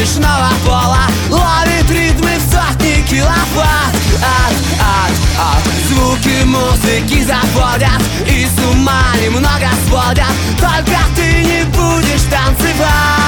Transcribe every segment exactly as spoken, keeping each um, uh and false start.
смешного пола ловит ритмы в сотни киловатт. Ад, ад, ад. Звуки музыки заводят и с ума немного сводят. Только ты не будешь танцевать,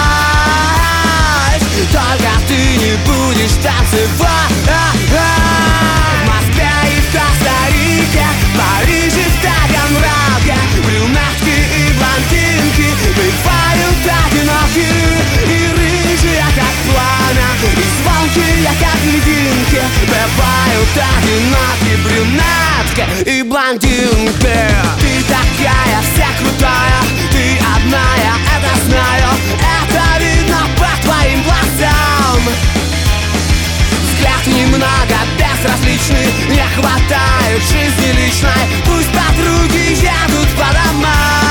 только ты не будешь танцевать. В Москве и в Коста-Рике, в Париже, в Таганроге брюнетки и блондинки бывают одиноки. И рыжие, как пламя, и звонкие, как льдинки бывают одиноки. Брюнетки и блондинки. Ты такая вся крутая, ты одна, я это знаю. Это видно по твоим глазам. Взгляд немного безразличный, не хватает жизни личной. Пусть подруги едут по домам,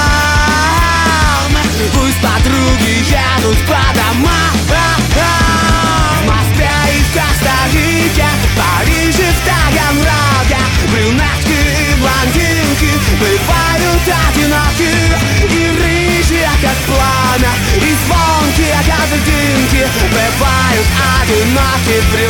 пусть подруги едут по домам. В Москве и в Коста-Рике, в Париже, в Таганроге брюнетки и блондинки бывают одиноки. И рыжие, как пламя, и звонкие, как льдинки бывают одиноки.